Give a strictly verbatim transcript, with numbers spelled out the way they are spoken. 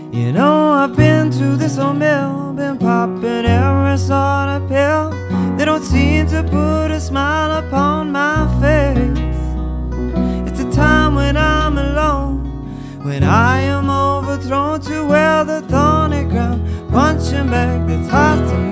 You know I've been to this old mill, been popping every sort of pill. They don't seem to put a smile upon my face. It's a time when I'm alone, when I am overthrown, to where the thorny ground punching back that's hard to